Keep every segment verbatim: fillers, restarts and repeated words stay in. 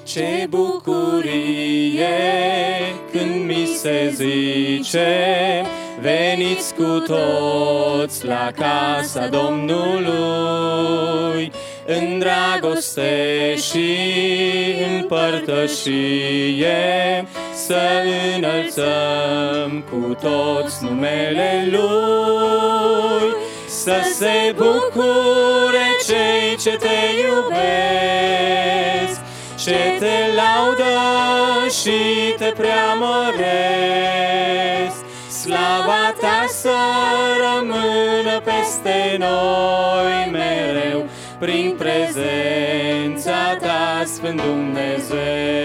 Ce bucurie când mi se zice, veniți cu toți la casa Domnului, în dragoste și în părtășie, să înălțăm cu toți numele Lui, să se bucure cei ce te iubesc, ce te laudă și te preamăresc. Slava ta să rămână peste noi mereu, prin prezența ta, Sfânt Dumnezeu.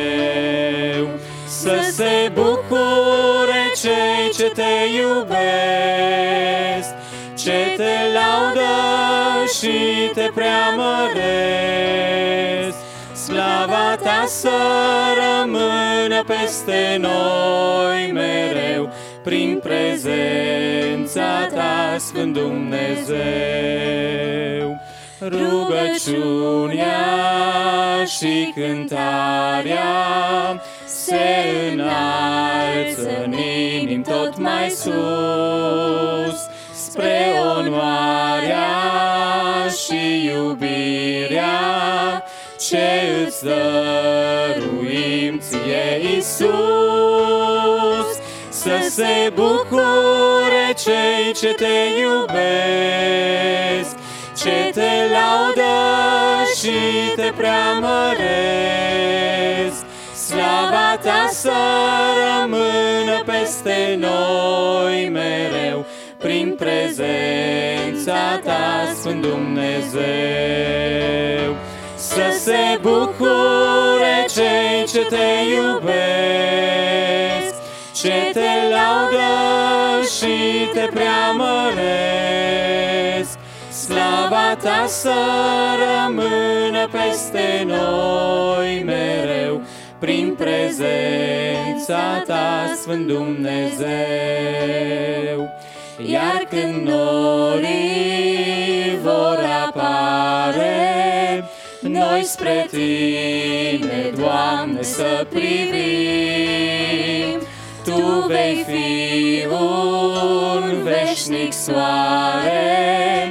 Să se bucure cei ce te iubesc, ce te laudă și te preamăresc. Slava ta să rămână peste noi mereu, prin prezența ta, Sfânt Dumnezeu. Rugăciunea și cântarea se înalță în inimi tot mai sus, spre onoarea și iubirea ce îți dăruim ție, Iisus. Să se bucure cei ce te iubesc, ce te laudă și te preamăresc. Slava ta să rămână peste noi mereu, prin prezența ta, Sfânt Dumnezeu. Să se bucure cei ce te iubesc, ce te laudă și te preamăresc. Slava ta să rămână peste noi mereu, prin prezența ta, Sfânt Dumnezeu. Iar când norii vor apare, noi spre tine, Doamne, să privim. Tu vei fi un veșnic soare,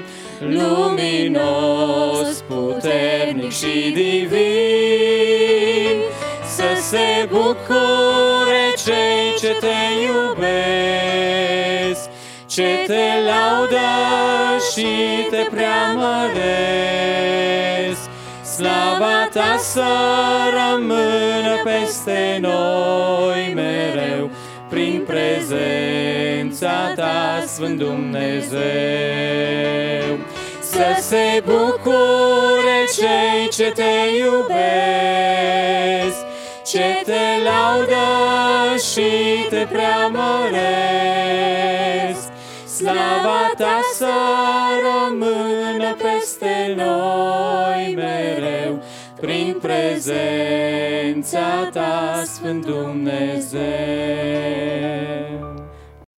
luminos, puternic și divin. Să se bucure cei ce te iubesc, ce te laudă și te preamăresc. Slava ta să rămână peste noi mereu, prin prezența ta, Sfânt Dumnezeu. Să se bucure cei ce te iubesc, ce te laudă și te preamăresc. Slava ta să rămână peste noi mereu, prin prezența ta, Sfânt Dumnezeu.